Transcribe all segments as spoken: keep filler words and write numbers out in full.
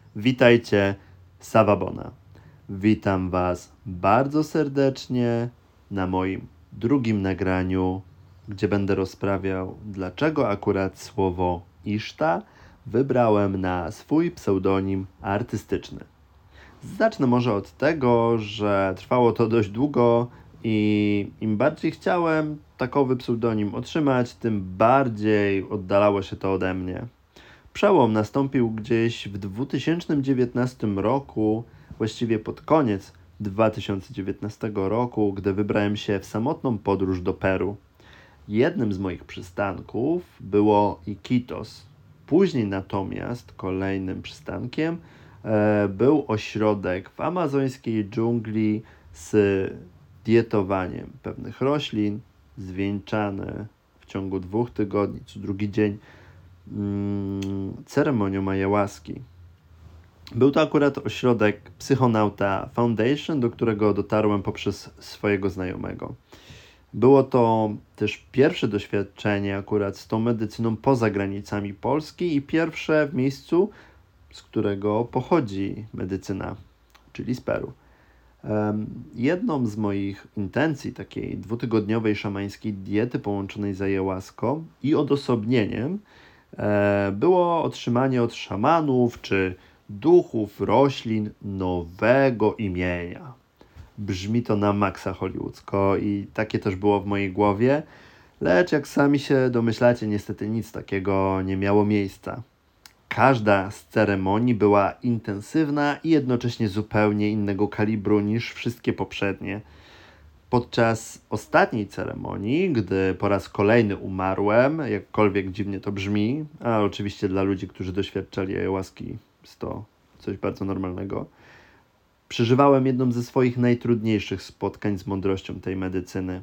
Witajcie, Sawabona. Witam Was bardzo serdecznie na moim drugim nagraniu, gdzie będę rozprawiał, dlaczego akurat słowo Iszta wybrałem na swój pseudonim artystyczny. Zacznę może od tego, że trwało to dość długo i im bardziej chciałem takowy pseudonim otrzymać, tym bardziej oddalało się to ode mnie. Przełom nastąpił gdzieś w dwa tysiące dziewiętnastym roku, właściwie pod koniec dwa tysiące dziewiętnastego roku, gdy wybrałem się w samotną podróż do Peru. Jednym z moich przystanków było Iquitos. Później natomiast kolejnym przystankiem e, był ośrodek w amazońskiej dżungli z dietowaniem pewnych roślin, zwieńczany w ciągu dwóch tygodni, co drugi dzień ceremonią ayahuaski. Był to akurat ośrodek Psychonauta Foundation, do którego dotarłem poprzez swojego znajomego. Było to też pierwsze doświadczenie akurat z tą medycyną poza granicami Polski i pierwsze w miejscu, z którego pochodzi medycyna, czyli z Peru. Jedną z moich intencji takiej dwutygodniowej szamańskiej diety połączonej z ayahuaską i odosobnieniem było otrzymanie od szamanów czy duchów roślin nowego imienia. Brzmi to na maksa hollywoodzko i takie też było w mojej głowie, lecz jak sami się domyślacie, niestety nic takiego nie miało miejsca. Każda z ceremonii była intensywna i jednocześnie zupełnie innego kalibru niż wszystkie poprzednie. Podczas ostatniej ceremonii, gdy po raz kolejny umarłem, jakkolwiek dziwnie to brzmi, a oczywiście dla ludzi, którzy doświadczali ayahuaski, jest to coś bardzo normalnego, przeżywałem jedną ze swoich najtrudniejszych spotkań z mądrością tej medycyny.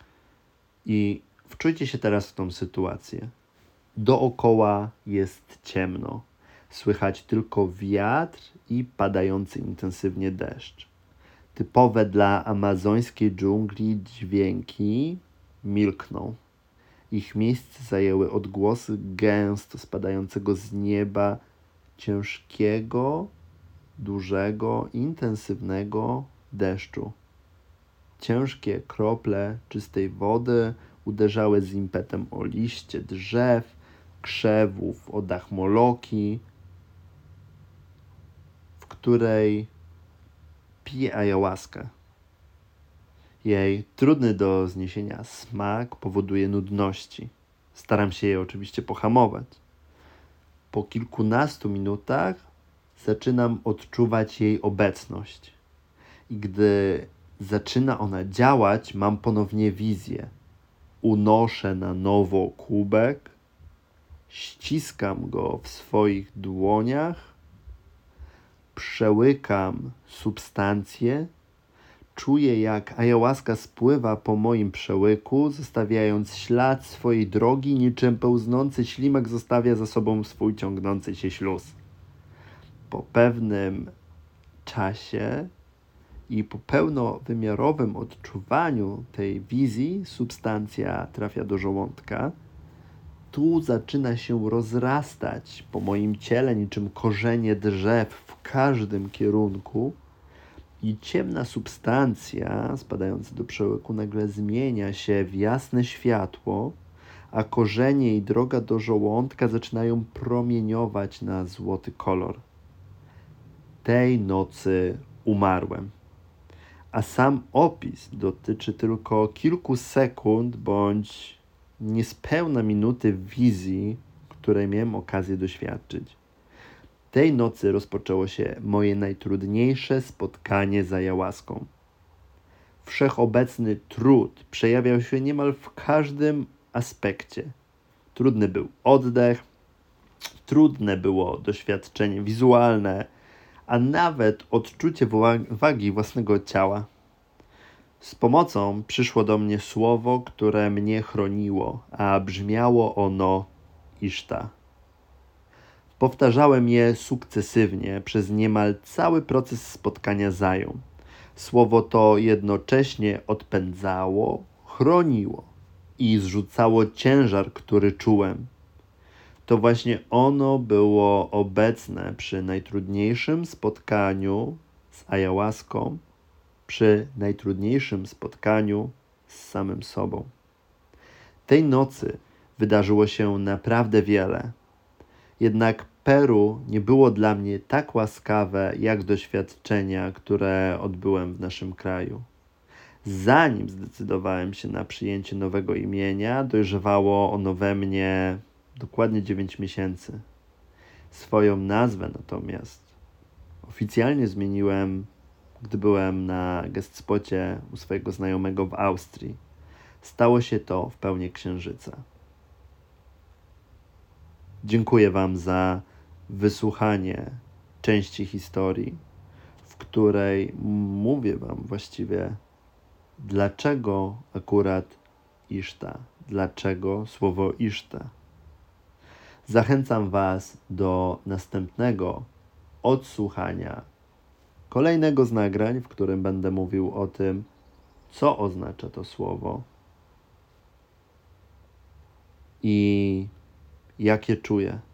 I wczujcie się teraz w tą sytuację. Dookoła jest ciemno. Słychać tylko wiatr i padający intensywnie deszcz. Typowe dla amazońskiej dżungli dźwięki milkną. Ich miejsce zajęły odgłosy gęsto spadającego z nieba ciężkiego, dużego, intensywnego deszczu. Ciężkie krople czystej wody uderzały z impetem o liście drzew, krzewów, o dach moloki, w której pije ayahuaskę. Jej trudny do zniesienia smak powoduje nudności. Staram się je oczywiście pohamować. Po kilkunastu minutach zaczynam odczuwać jej obecność. I gdy zaczyna ona działać, mam ponownie wizję. Unoszę na nowo kubek, ściskam go w swoich dłoniach, przełykam substancję, czuję, jak ayahuaska spływa po moim przełyku, zostawiając ślad swojej drogi, niczym pełznący ślimak zostawia za sobą swój ciągnący się śluz. Po pewnym czasie i po pełnowymiarowym odczuwaniu tej wizji substancja trafia do żołądka. Tu zaczyna się rozrastać po moim ciele niczym korzenie drzew w każdym kierunku i ciemna substancja spadająca do przełyku nagle zmienia się w jasne światło, a korzenie i droga do żołądka zaczynają promieniować na złoty kolor. Tej nocy umarłem. A sam opis dotyczy tylko kilku sekund bądź niespełna minuty wizji, której miałem okazję doświadczyć. Tej nocy rozpoczęło się moje najtrudniejsze spotkanie z ayahuaską. Wszechobecny trud przejawiał się niemal w każdym aspekcie. Trudny był oddech, trudne było doświadczenie wizualne, a nawet odczucie wagi własnego ciała. Z pomocą przyszło do mnie słowo, które mnie chroniło, a brzmiało ono Iszta. Powtarzałem je sukcesywnie przez niemal cały proces spotkania z Ają. Słowo to jednocześnie odpędzało, chroniło i zrzucało ciężar, który czułem. to właśnie ono było obecne przy najtrudniejszym spotkaniu z ayahuaską, przy najtrudniejszym spotkaniu z samym sobą. Tej nocy wydarzyło się naprawdę wiele. Jednak Peru nie było dla mnie tak łaskawe, jak doświadczenia, które odbyłem w naszym kraju. Zanim zdecydowałem się na przyjęcie nowego imienia, dojrzewało ono we mnie dokładnie dziewięć miesięcy. Swoją nazwę natomiast oficjalnie zmieniłem, gdy byłem na guest spocie u swojego znajomego w Austrii. Stało się to w pełni księżyca. Dziękuję Wam za wysłuchanie części historii, w której mówię Wam właściwie, dlaczego akurat Iszta, dlaczego słowo Iszta. Zachęcam Was do następnego odsłuchania kolejnego z nagrań, w którym będę mówił o tym, co oznacza to słowo i jakie czuję.